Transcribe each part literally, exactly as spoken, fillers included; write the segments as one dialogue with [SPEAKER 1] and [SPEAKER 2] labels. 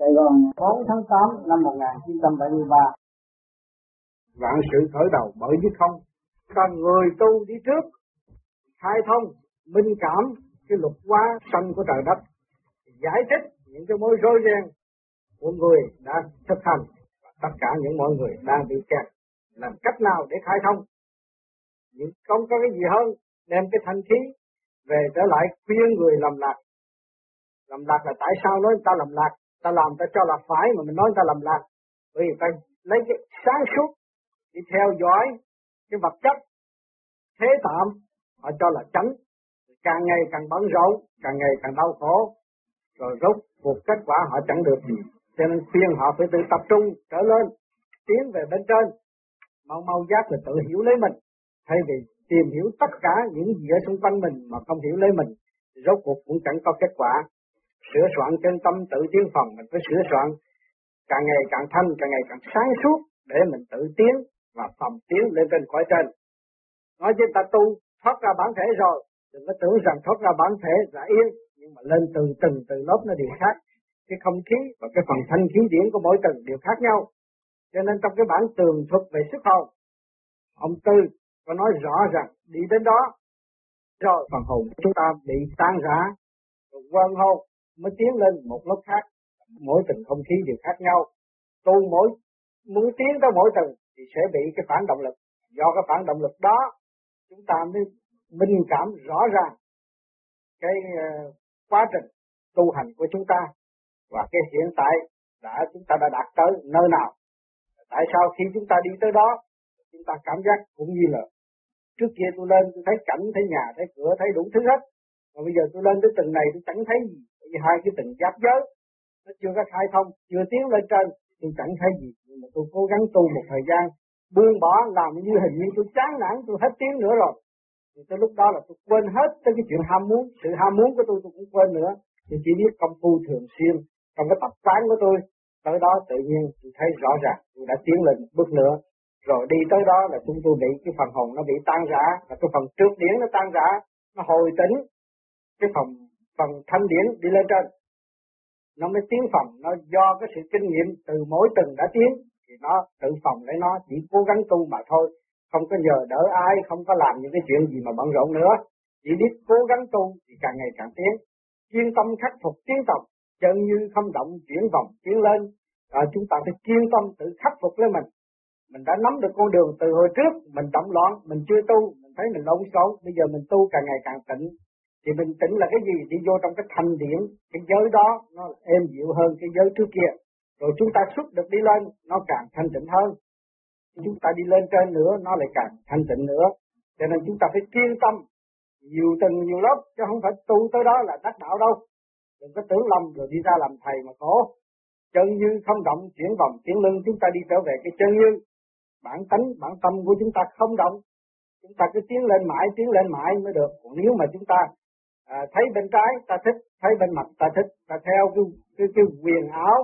[SPEAKER 1] Sài Gòn bốn tháng tám năm một nghìn chín trăm bảy mươi ba.
[SPEAKER 2] Vạn sự khởi đầu bởi với không. Cần người tu đi trước, khai thông, minh cảm cái luật hóa sanh của trời đất, giải thích những cái mối rối ren của người đã thực hành và tất cả những mọi người đang bị kẹt. Làm cách nào để khai thông? Nhưng không có cái gì hơn đem cái thanh khí về trở lại khuyên người làm lạc. Làm lạc là tại sao nói ta làm lạc? Ta làm ta cho là phải mà mình nói ta làm lạc. Bởi vì ta lấy cái sáng suốt đi theo dõi cái vật chất thế tạm, họ cho là chánh. Càng ngày càng bận rộn, càng ngày càng đau khổ, rồi rốt cuộc kết quả họ chẳng được gì. Cho nên khuyên họ phải tự tập trung trở lên, tiến về bên trên, mau mau giác là tự hiểu lấy mình, thay vì tìm hiểu tất cả những gì ở xung quanh mình mà không hiểu lấy mình, rốt cuộc cũng chẳng có kết quả. Sửa soạn trên tâm tự tiến phòng, mình phải sửa soạn càng ngày càng thanh, càng ngày càng sáng suốt để mình tự tiến và phòng tiến lên trên cõi trên. Nói chứ ta tu thoát ra bản thể rồi, đừng có tưởng rằng thoát ra bản thể là yên, nhưng mà lên từ từng từ lớp nó đều khác. Cái không khí và cái phần thanh khí điển của mỗi tầng đều khác nhau. Cho nên trong cái bản tường thuật về sức hồn, ông Tư có nói rõ rằng đi đến đó rồi phần hồn chúng ta bị tan rã, rồi quên hồn mới tiến lên một lớp khác. Mỗi tầng không khí đều khác nhau. Tu mỗi muốn tiến tới mỗi tầng thì sẽ bị cái phản động lực. Do cái phản động lực đó chúng ta mới minh cảm rõ ràng cái uh, quá trình tu hành của chúng ta và cái hiện tại đã chúng ta đã đạt tới nơi nào. Tại sao khi chúng ta đi tới đó chúng ta cảm giác cũng như là trước kia tôi lên tôi thấy cảnh, thấy nhà, thấy cửa, thấy đủ thứ hết. Mà bây giờ tôi lên tới tầng này tôi chẳng thấy gì. Bởi vì hai cái tầng giáp giới nó chưa có khai thông, chưa tiến lên trên, tôi chẳng thấy gì. Nhưng mà tôi cố gắng tu một thời gian, buông bỏ làm như hình như tôi chán nản, tôi hết tiếng nữa rồi. Thì tới lúc đó là tôi quên hết tới cái chuyện ham muốn, sự ham muốn của tôi tôi cũng quên nữa. Tôi chỉ biết công phu thường xuyên, trong cái tập quán của tôi, tới đó tự nhiên tôi thấy rõ ràng tôi đã tiến lên một bước nữa. Rồi đi tới đó là chúng tôi bị cái phần hồn nó bị tan rã, và cái phần trước điển nó tan rã, nó hồi tỉnh, cái phần phần thanh điển đi lên trên, nó mới tiến phòng. Nó do cái sự kinh nghiệm từ mỗi tầng đã tiến thì nó tự phòng lấy, nó chỉ cố gắng tu mà thôi, không có nhờ đỡ ai, không có làm những cái chuyện gì mà bận rộn nữa, chỉ biết cố gắng tu thì càng ngày càng tiến. Kiên tâm khắc phục tiến tập, chân như không động chuyển vòng tiến lên. À, chúng ta phải kiên tâm tự khắc phục lấy mình. Mình đã nắm được con đường từ hồi trước, mình động loạn, mình chưa tu, mình thấy mình lộn xộn, bây giờ mình tu càng ngày càng tịnh. Thì mình tịnh là cái gì? Đi vô trong cái thanh điển, cái giới đó nó êm dịu hơn cái giới trước kia. Rồi chúng ta xuất được đi lên, nó càng thanh tịnh hơn. Chúng ta đi lên trên nữa, nó lại càng thanh tịnh nữa. Cho nên chúng ta phải kiên tâm, nhiều tầng nhiều lớp, chứ không phải tu tới đó là đắc đạo đâu. Đừng có tưởng lầm rồi đi ra làm thầy mà khổ. Chân như không động, chuyển vòng tiến lưng, chúng ta đi trở về cái chân như. Bản tánh, bản tâm của chúng ta không động. Chúng ta cứ tiến lên mãi, tiến lên mãi mới được. Còn nếu mà chúng ta à, thấy bên trái ta thích, thấy bên mặt ta thích, ta theo cái, cái, cái quyền áo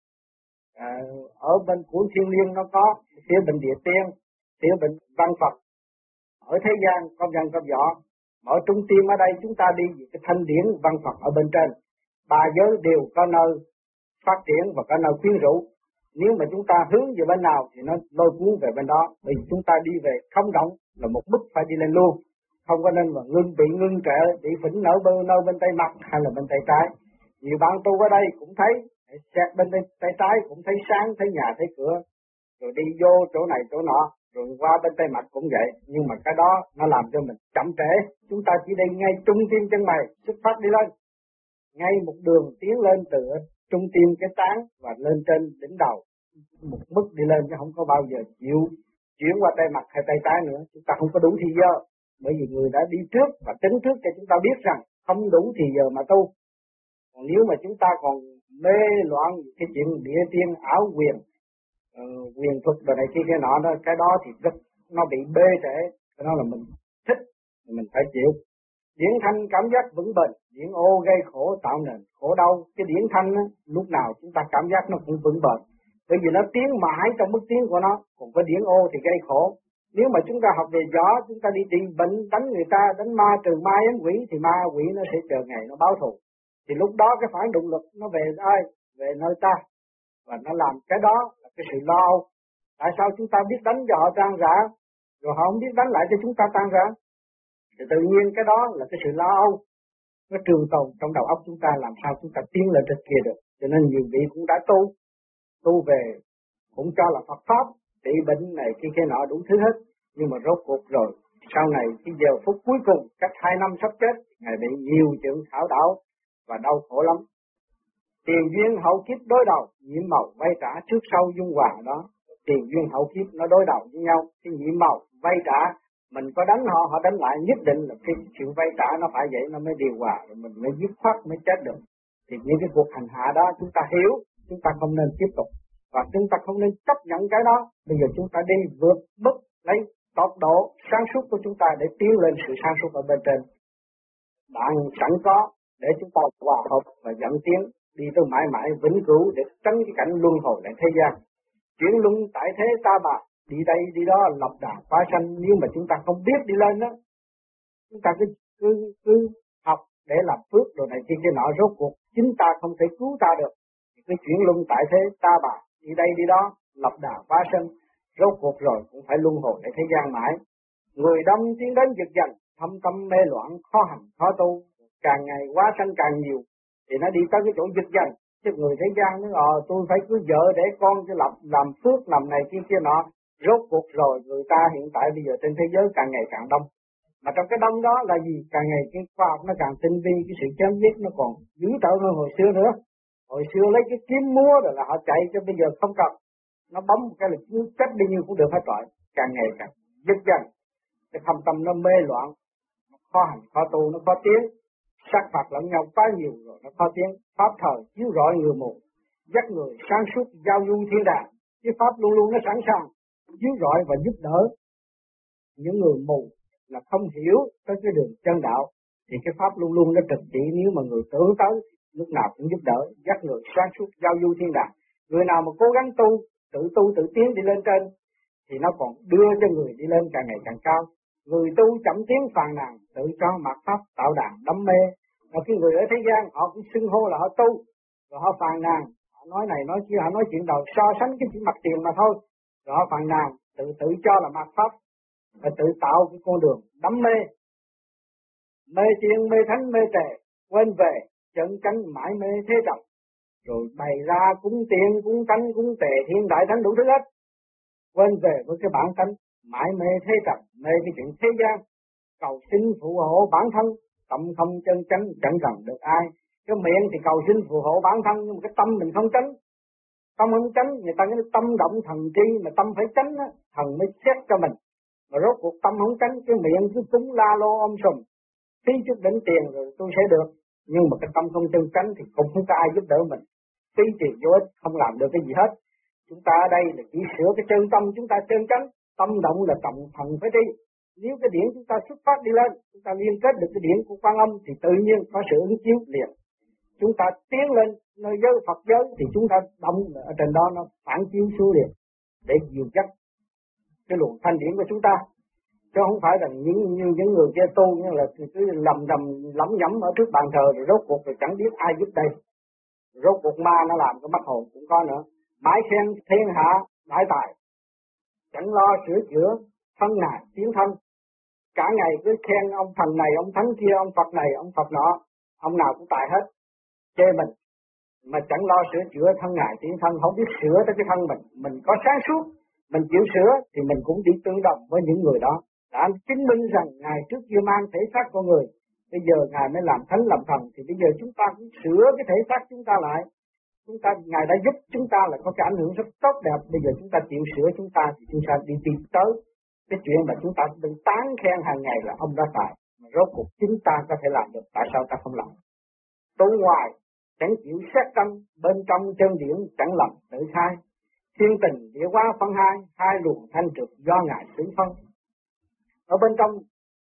[SPEAKER 2] à, ở bên của thiên liêng nó có, phía bên địa tiên, phía bên văn Phật. Ở thế gian có văn có võ, mà ở trung tiên ở đây chúng ta đi về cái thanh điển văn Phật ở bên trên. Ba giới đều có nơi phát triển và có nơi khuyến rũ. Nếu mà chúng ta hướng về bên nào thì nó lôi cuốn về bên đó. Bởi vì chúng ta đi về không động là một bước phải đi lên luôn. Không có nên mà ngưng bị ngưng trệ, bị phỉnh nở bên nơi bên tay mặt hay là bên tay trái. Nhiều bạn tu ở đây cũng thấy, xét bên tay, tay trái cũng thấy sáng, thấy nhà, thấy cửa. Rồi đi vô chỗ này chỗ nọ, rồi qua bên tay mặt cũng vậy. Nhưng mà cái đó nó làm cho mình chậm trễ. Chúng ta chỉ đi ngay trung tim chân mày, xuất phát đi lên. Ngay một đường tiến lên từ trung tim cái trán và lên trên đỉnh đầu. Một mức đi lên chứ không có bao giờ chịu chuyển qua tay mặt hay tay trái nữa. Chúng ta không có đủ thì giờ. Bởi vì người đã đi trước và tính trước cho chúng ta biết rằng không đủ thì giờ mà tu. Còn nếu mà chúng ta còn mê loạn cái chuyện địa tiên ảo quyền, uh, quyền thuật rồi này kia cái nọ đó, cái đó thì rất nó bị bê trễ. Cái đó là mình thích thì mình phải chịu. Điển thanh cảm giác vững bền, điển ô gây khổ tạo nền khổ đau. Cái điển thanh á, lúc nào chúng ta cảm giác nó cũng vững bền, bởi vì nó tiến mãi trong bước tiến của nó. Còn cái điển ô thì gây khổ. Nếu mà chúng ta học về gió, chúng ta đi trị bệnh, đánh người ta, đánh ma, trừ ma ám quỷ, thì ma quỷ nó sẽ chờ ngày nó báo thù. Thì lúc đó cái phản động lực nó về ai? về nơi ta, và nó làm cái đó là cái sự lo âu. Tại sao chúng ta biết đánh cho họ tan rã, rồi họ không biết đánh lại cho chúng ta tan rã? Thì tự nhiên cái đó là cái sự lo âu, nó trường tồn trong đầu óc chúng ta, làm sao chúng ta tiến lên trên kia được. Cho nên nhiều vị cũng đã tu, tu về cũng cho là Phật Pháp, trị bệnh này kia kia nọ đủ thứ hết. Nhưng mà rốt cuộc rồi, sau này cái giờ phút cuối cùng, cách hai năm sắp chết, Ngài bị nhiều chuyện thảo đảo và đau khổ lắm. Tiền duyên hậu kiếp đối đầu, nhiễm màu vay trả trước sau dung hòa đó. Tiền duyên hậu kiếp nó đối đầu với nhau, cái nhiễm màu vay trả, mình có đánh họ, họ đánh lại, nhất định là cái chuyện vay trả nó phải vậy nó mới điều hòa, rồi mình mới dứt khoát mới chết được. Thì những cái cuộc hành hạ đó chúng ta hiểu, chúng ta không nên tiếp tục, và chúng ta không nên chấp nhận cái đó. Bây giờ chúng ta đi vượt mức lấy tốc độ sáng suốt của chúng ta để tiến lên sự sáng suốt ở bên trên. Bạn sẵn có để chúng ta hòa hợp và dẫn tiến đi tới mãi mãi vĩnh cửu để tránh cái cảnh luân hồi lại thế gian. Chuyển luân tại thế ta bà, đi đây đi đó lập đà phá sanh. Nếu mà chúng ta không biết đi lên đó, chúng ta cứ cứ cứ học để làm phước rồi này kia kia nọ, rốt cuộc chính ta không thể cứu ta được. Cái chuyển luân tại thế ta bà, đi đây đi đó lập đà phá sanh, rốt cuộc rồi cũng phải luân hồi lại thế gian mãi. Người đông tiến đến giật giành, thâm tâm mê loạn, khó hành khó tu, càng ngày quá sanh càng nhiều thì nó đi tới cái chỗ giật giành. Chứ người thế gian nó ờ tôi phải cưới vợ để con cho lập làm phước làm này kia kia nọ, rốt cuộc rồi người ta hiện tại bây giờ trên thế giới càng ngày càng đông. Mà trong cái đông đó là gì? Càng ngày cái khoa học nó càng tinh vi, cái sự chém giết nó còn dữ tợn hơn hồi xưa nữa. Hồi xưa lấy cái kiếm múa rồi là họ chạy, cho bây giờ không cần, nó bấm một cái là cứ chết bao nhiêu cũng được hết rồi. Càng ngày càng giật giành, cái thâm tâm nó mê loạn, nó khó hành khó tu, nó khó tiến, sát phạt lẫn nhau quá nhiều rồi nó khó tiến. Pháp thời chiếu rọi người mù, dắt người sáng suốt giao du thiên đàng. Cái pháp luôn luôn nó sẵn sàng chiếu rọi và giúp đỡ những người mù là không hiểu tới cái đường chân đạo, thì cái pháp luôn luôn nó trực chỉ. Nếu mà người tưởng tới lúc nào cũng giúp đỡ, dắt người sáng suốt giao du thiên đàng. Người nào mà cố gắng tu, tự tu tự tiến đi lên trên, thì nó còn đưa cho người đi lên càng ngày càng cao. Người tu chậm tiến phàn nàn, tự cho mạt pháp tạo đàn đắm mê. Và cái người ở thế gian họ cũng xưng hô là họ tu, rồi họ phàn nàn, họ nói này nói kia, họ nói chuyện đầu so sánh cái chuyện mặt tiền mà thôi. Rồi họ phàn nàn, tự tự cho là mạt pháp, và tự tạo cái con đường đắm mê. Mê tiên, mê thánh, mê tề, quên về, chân chánh mãi mê thế trọng. Rồi bày ra cúng tiền, cúng tánh, cúng tề, thiên đại thánh đủ thứ hết. Quên về với cái bản tánh, mãi mê thế trọng, mê cái chuyện thế gian, cầu xin phù hộ bản thân, tâm không chân chánh chẳng cần được ai. Cái miệng thì cầu xin phù hộ bản thân, nhưng mà cái tâm mình không chánh. Tâm không chánh, người ta nói tâm động thần tri, mà tâm phải chánh á, thần mới xét cho mình. Mà rốt cuộc tâm không tránh, cái miệng cứ cúng la lô om sùm, phí chút đỉnh tiền rồi tôi sẽ được. Nhưng mà cái tâm không chân tránh thì cũng không có ai giúp đỡ mình, phí tiền vô ích, không làm được cái gì hết. Chúng ta ở đây là chỉ sửa cái chân tâm chúng ta chân tránh, tâm động là trọng thần phải đi. Nếu cái điển chúng ta xuất phát đi lên, chúng ta liên kết được cái điển của Quan Âm thì tự nhiên có sự ứng chiếu liền. Chúng ta tiến lên nơi giới Phật giới thì chúng ta động ở trên đó nó phản chiếu xuống liền để dìu dắt cái luồng thanh điển của chúng ta. Chứ không phải là những như những người kia tu như là cứ lầm đầm lẩm nhẩm ở trước bàn thờ rồi rốt cuộc rồi chẳng biết ai giúp đây. Rốt cuộc ma nó làm cái mất hồn cũng có nữa. Mãi khen thiên hạ đại tài, chẳng lo sửa chữa thân này tiến thân. Cả ngày cứ khen ông thần này, ông thánh kia, ông Phật này, ông Phật nọ, ông nào cũng tài hết, chê mình. Mà chẳng lo sửa chữa thân ngài tiến thân, không biết sửa tới cái thân mình. Mình có sáng suốt, mình chịu sửa thì mình cũng đi tương đồng với những người đó. Đã chứng minh rằng ngài trước kia mang thể xác con người, bây giờ ngài mới làm thánh làm thần, thì bây giờ chúng ta cũng sửa cái thể xác chúng ta lại. Chúng ta ngài đã giúp chúng ta là có cái ảnh hưởng rất tốt đẹp. Bây giờ chúng ta chịu sửa chúng ta thì chúng ta đi tìm tới cái chuyện mà chúng ta bị tán khen hàng ngày là ông đã tài, mà rốt cuộc chúng ta có thể làm được, tại sao ta không làm? Tu ngoài chẳng chịu xét tâm, bên trong chân điển chẳng lầm tự khai. Thiên tình địa hóa phân hai, hai luồng thanh trực do ngài xử phân. Ở bên trong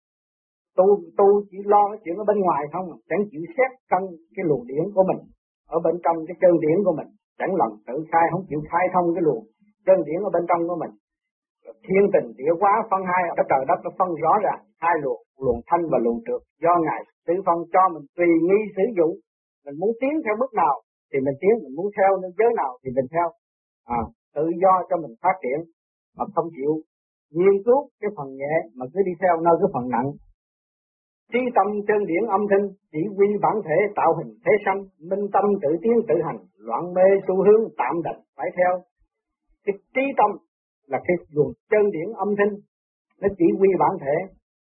[SPEAKER 2] tu tu chỉ lo cái chuyện ở bên ngoài không, chẳng chịu xét tâm cái luồng điển của mình. Ở bên trong cái chân điển của mình chẳng lầm tự khai, không chịu khai thông cái luồng chân điển ở bên trong của mình. Thiên tình địa hóa phân hai, cái trời đất nó phân rõ ràng hai luồng, luồng thanh và luồng trượt do ngài xử phân cho mình tùy nghi sử dụng. Mình muốn tiến theo bước nào thì mình tiến, mình muốn theo nơi giới nào thì mình theo. À, tự do cho mình phát triển, mà không chịu nghiên cứu cái phần nhẹ mà cứ đi theo nơi cái phần nặng. Trí tâm chân điển âm thanh chỉ quy bản thể tạo hình thế sanh, minh tâm tự tiến tự hành, loạn mê xu hướng tạm đành phải theo. Cái trí tâm là cái luồng chân điển âm thanh, nó chỉ quy bản thể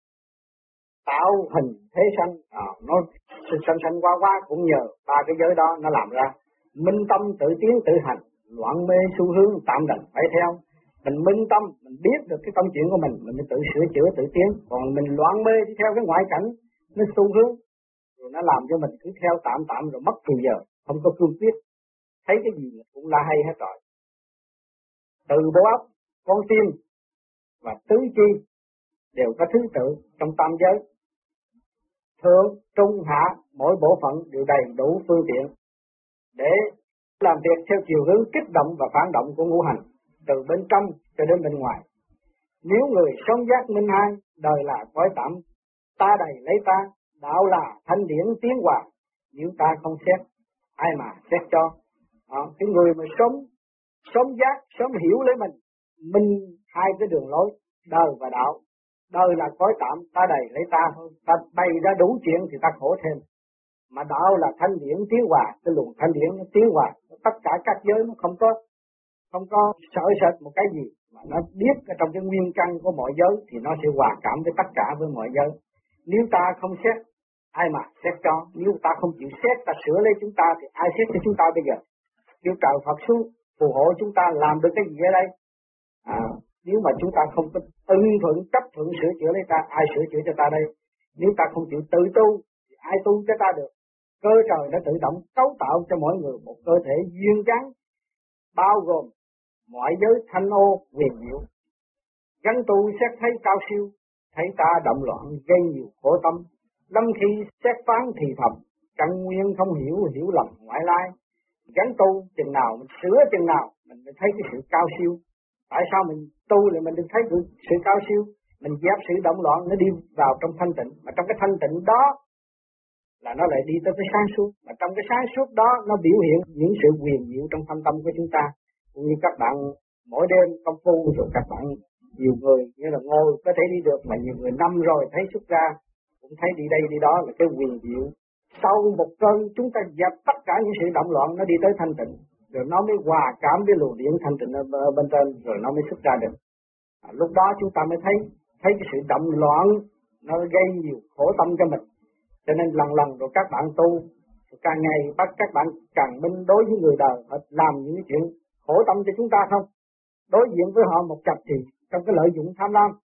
[SPEAKER 2] tạo hình thế sanh, à, nó sanh sanh qua qua cũng nhờ ba cái giới đó nó làm ra. Minh tâm tự tiến tự hành, loạn mê xu hướng tạm đành phải theo. Mình minh tâm, mình biết được cái công chuyện của mình, mình tự sửa chữa tự tiến. Còn mình loạn mê đi theo cái ngoại cảnh, nó xu hướng, rồi nó làm cho mình cứ theo tạm tạm rồi mất thời giờ, không có cương quyết. Thấy cái gì cũng là hay hết rồi. Từ bộ óc, con tim và tứ chi đều có thứ tự trong tam giới. Thượng, trung, hạ, mỗi bộ phận đều đầy đủ phương tiện để làm việc theo chiều hướng kích động và phản động của ngũ hành, từ bên trong cho đến bên ngoài. Nếu người sống giác minh hai, đời là cõi tạm, ta đầy lấy ta, đạo là thanh điển tiến hòa. Nếu ta không xét, ai mà xét cho? À, cái người mà sống, sống giác, sống hiểu lấy mình, minh hai cái đường lối, đời và đạo. Đời là cõi tạm, ta đầy lấy ta thôi, ta bày ra đủ chuyện thì ta khổ thêm. Mà đạo là thanh điển tiến hòa, cái luồng thanh điển nó tiến hòa, tất cả các giới nó không có không có sợ sệt một cái gì, mà nó biết ở trong cái nguyên căn của mọi giới thì nó sẽ hòa cảm với tất cả với mọi giới. Nếu ta không xét, ai mà xét cho? Nếu ta không chịu xét, ta sửa lấy chúng ta thì ai xét cho chúng ta bây giờ? Kêu trời Phật xuống phù hộ chúng ta làm được cái gì ở đây? À, nếu mà chúng ta không có ưng thuận chấp thuận sửa chữa lấy ta, ai sửa chữa cho ta đây? Nếu ta không chịu tự tu thì ai tu cho ta được? Cơ trời đã tự động cấu tạo cho mỗi người một cơ thể duyên dáng, bao gồm mọi giới thanh ô huyền diệu. Gắn tu xét thấy cao siêu, thấy ta động loạn gây nhiều khổ tâm. Lâm khi xét phán thì thầm, căn nguyên không hiểu, hiểu lầm ngoại lai. Gắn tu chừng nào mình sửa chừng nào mình mới thấy cái sự cao siêu. Tại sao mình tu lại mình được thấy được sự cao siêu? Mình dẹp sự động loạn nó đi vào trong thanh tịnh, mà trong cái thanh tịnh đó là nó lại đi tới cái sáng suốt, mà trong cái sáng suốt đó nó biểu hiện những sự huyền diệu trong thâm tâm của chúng ta. Cũng như các bạn mỗi đêm công phu rồi các bạn nhiều người như là ngồi có thể đi được, mà nhiều người năm rồi thấy xuất ra cũng thấy đi đây đi đó là cái huyền diệu. Sau một cơn chúng ta dẹp tất cả những sự động loạn, nó đi tới thanh tịnh, rồi nó mới hòa cảm với luồng điển thanh tịnh ở bên trên, rồi nó mới xuất ra được. À, lúc đó chúng ta mới thấy thấy cái sự động loạn nó gây nhiều khổ tâm cho mình. Cho nên lần lần rồi các bạn tu, càng ngày bắt các bạn càng minh đối với người đời, họ làm những cái chuyện khổ tâm cho chúng ta không? Đối diện với họ một chập thì trong cái lợi dụng tham lam,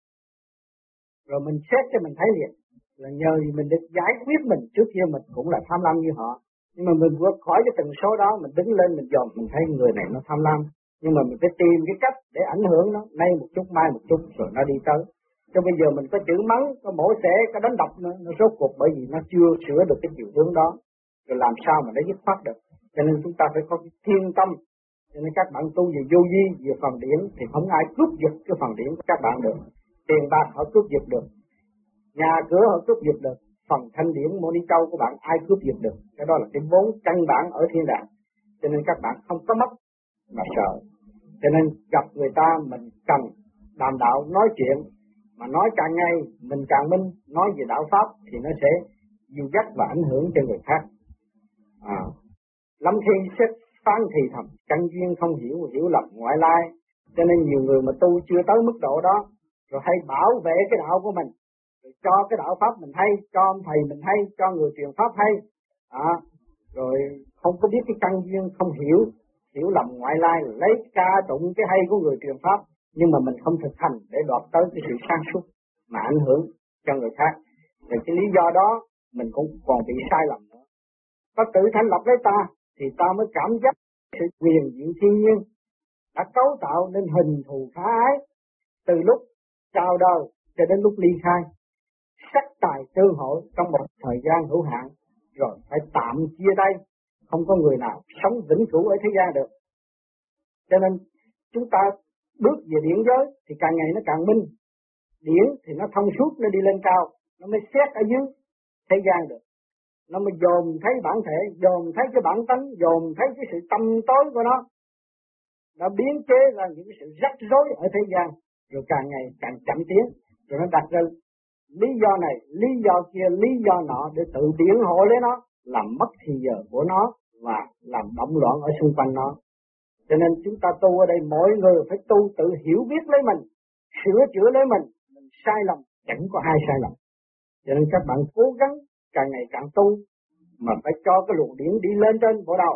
[SPEAKER 2] rồi mình xét cho mình thấy liền là nhờ mình được giải quyết mình, trước kia mình cũng là tham lam như họ, nhưng mà mình vượt khỏi cái tần số đó, mình đứng lên mình dòm mình thấy người này nó tham lam, nhưng mà mình phải tìm cái cách để ảnh hưởng nó, nay một chút mai một chút rồi nó đi tới. Cho bây giờ mình có chữ mắng, có mổ xẻ, có đánh đập nữa, nó rốt cuộc bởi vì nó chưa sửa được cái chiều hướng đó, rồi làm sao mà nó dứt khoát được. Cho nên chúng ta phải có cái thiên tâm. Cho nên các bạn tu về vô vi, về phần điển thì không ai cướp giật cái phần điển của các bạn được. Tiền bạc họ cướp giật được, nhà cửa họ cướp giật được, phần thanh điển mô ni châu của bạn ai cướp giật được. Cái đó là cái vốn căn bản ở thiên đàng. Cho nên các bạn không có mất mà sợ. Cho nên gặp người ta mình cần đàm đạo nói chuyện, mà nói càng ngày mình càng minh, nói về đạo pháp thì nó sẽ dìu dắt và ảnh hưởng cho người khác. À, lâm khi xét phán thì thầm, căn duyên không hiểu, hiểu lầm ngoại lai. Cho nên nhiều người mà tu chưa tới mức độ đó, rồi hay bảo vệ cái đạo của mình, rồi cho cái đạo pháp mình hay, cho ông thầy mình hay, cho người truyền pháp hay, à, rồi không có biết cái căn duyên không hiểu, hiểu lầm ngoại lai, lấy ca tụng cái hay của người truyền pháp, nhưng mà mình không thực hành để đoạt tới cái sự sáng suốt mà ảnh hưởng cho người khác. Thì cái lý do đó mình cũng còn bị sai lầm nữa. Có tự thanh lập lấy ta thì ta mới cảm giác sự quyền diệu thiên nhiên đã cấu tạo nên hình thù khả ái, từ lúc chào đời cho đến lúc ly khai, sắc tài tương hội trong một thời gian hữu hạn, rồi phải tạm chia tay, không có người nào sống vĩnh cửu ở thế gian được. Cho nên chúng ta bước về điển giới thì càng ngày nó càng minh, điển thì nó thông suốt, nó đi lên cao, nó mới xét ở dưới thế gian được. nó mới dồn thấy bản thể, dồn thấy cái bản tánh, dồn thấy cái sự tâm tối của nó, nó biến chế ra những cái sự rắc rối ở thế gian, rồi càng ngày càng chậm tiến, rồi nó đặt ra lý do này, lý do kia, lý do nọ để tự biện hộ lấy nó, làm mất thì giờ của nó và làm động loạn ở xung quanh nó. Cho nên chúng ta tu ở đây mỗi người phải tu tự hiểu biết lấy mình, sửa chữa lấy mình, mình sai lầm chẳng có ai sai lầm. Cho nên các bạn cố gắng càng ngày càng tu mà phải cho cái luồng điển đi lên trên bộ đầu.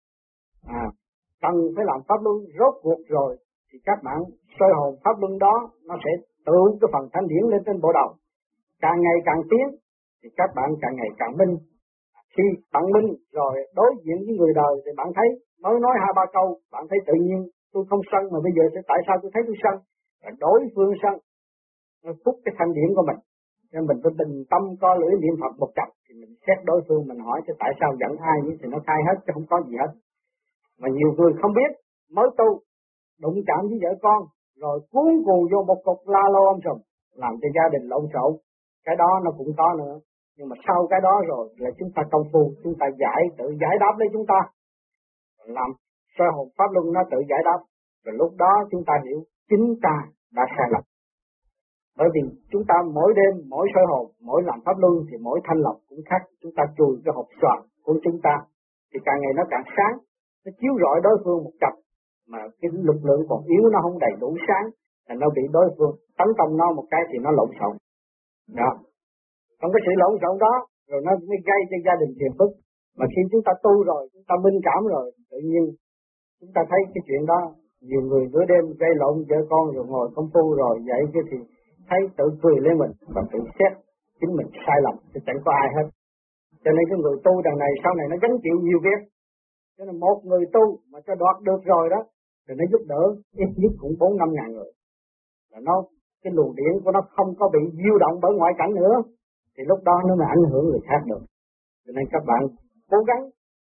[SPEAKER 2] À, cần phải làm pháp luân rốt cuộc rồi thì các bạn soi hồn pháp luân đó nó sẽ tự cái phần thanh điển lên trên bộ đầu. Càng ngày càng tiến thì các bạn càng ngày càng minh. Khi bạn minh rồi đối diện với người đời thì bạn thấy mới nói hai ba câu, bạn thấy tự nhiên tôi không sân mà bây giờ sẽ tại sao tôi thấy tôi sân? Và đối phương sân nó phúc cái thanh điển của mình. Nên mình phải bình tâm co lưỡi niệm Phật một chập thì mình xét đối phương, mình hỏi chứ tại sao giận ai vậy thì nó khai hết chứ không có gì hết. Mà nhiều người không biết, mới tu đụng chạm với vợ con rồi cuốn cuồng vô một cục la lô âm sùm, làm cho gia đình lộn xộn. Cái đó nó cũng có nữa, nhưng mà sau cái đó rồi là chúng ta công phu, chúng ta giải tự giải đáp lấy chúng ta, làm soi hồn pháp luân nó tự giải đáp, rồi lúc đó chúng ta hiểu chính ta đã sai lầm. Bởi vì chúng ta mỗi đêm, mỗi soi hồn, mỗi làm pháp luân thì mỗi thanh lọc cũng khác. Chúng ta chùi cái hộp xoàn của chúng ta thì càng ngày nó càng sáng, nó chiếu rọi đối phương một cặp, mà cái lực lượng còn yếu nó không đầy đủ sáng, là nó bị đối phương tấn công nó một cái thì nó lộn xộn. Đó. Trong cái sự lộn xộn đó rồi nó mới gây cho gia đình phiền phức. Mà khi chúng ta tu rồi, chúng ta minh cảm rồi, tự nhiên chúng ta thấy cái chuyện đó, nhiều người nửa đêm gây lộn vợ con rồi ngồi công phu rồi vậy chứ thì thấy tự cười lên mình và tự xét chính mình sai lầm thì chẳng có ai hết. Cho nên cái người tu đằng này sau này nó gánh chịu nhiều việc. Cho nên một người tu mà cho đoạt được rồi đó thì nó giúp đỡ ít nhất cũng bốn năm ngàn người. Là nó cái luồng điển của nó không có bị diêu động bởi ngoại cảnh nữa thì lúc đó nó mới ảnh hưởng người khác được. Cho nên các bạn cố gắng,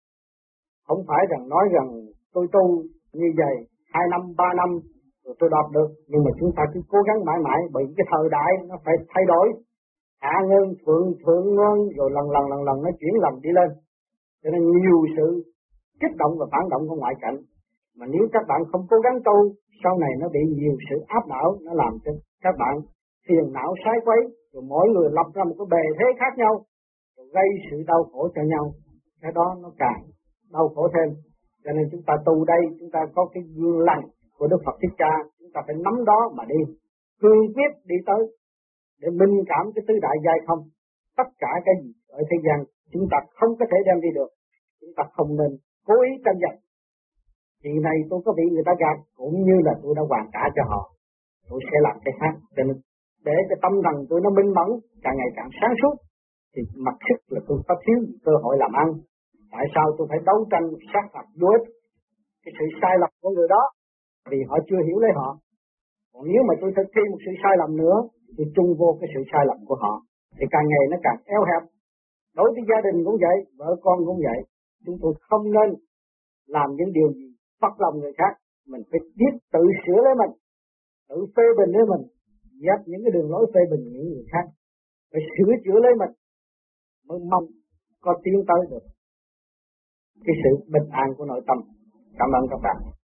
[SPEAKER 2] không phải rằng nói rằng tôi tu như vậy hai năm ba năm rồi tôi đạt được, nhưng mà chúng ta cứ cố gắng mãi mãi, bởi cái thời đại nó phải thay đổi, hạ ngân thượng thượng ngân rồi lần lần lần lần nó chuyển lầm đi lên. Cho nên nhiều sự kích động và phản động của ngoại cảnh, mà nếu các bạn không cố gắng tu, sau này nó bị nhiều sự áp đảo, nó làm cho các bạn phiền não sái quấy, rồi mỗi người lập ra một cái bề thế khác nhau, rồi gây sự đau khổ cho nhau. Cái đó nó càng đau khổ thêm. Cho nên chúng ta tu đây, chúng ta có cái gương lành của Đức Phật Thích Ca, chúng ta phải nắm đó mà đi, cương quyết đi tới để minh cảm cái tứ đại giai không. Tất cả cái gì ở thế gian chúng ta không có thể đem đi được, chúng ta không nên cố ý tranh giành. Chuyện này tôi có bị người ta gạt, cũng như là tôi đã hoàn trả cho họ, tôi sẽ làm cái khác. Cho nên để cái tâm thần tôi nó minh mẫn, càng ngày càng sáng suốt, thì mặc sức là tôi có thiếu cơ hội làm ăn. Tại sao tôi phải đấu tranh sát phạt vô ích cái sự sai lầm của người đó? Vì họ chưa hiểu lấy họ. Còn nếu mà tôi thực thi một sự sai lầm nữa, tôi chung vô cái sự sai lầm của họ, thì càng ngày nó càng eo hẹp. Đối với gia đình cũng vậy, vợ con cũng vậy. Chúng tôi không nên làm những điều gì phật lòng người khác. Mình phải biết tự sửa lấy mình, tự phê bình lấy mình, dẹp những cái đường lối phê bình những người khác, phải sửa chữa lấy mình, mới mong có tiến tới được cái sự bình an của nội tâm. Cảm ơn các bạn.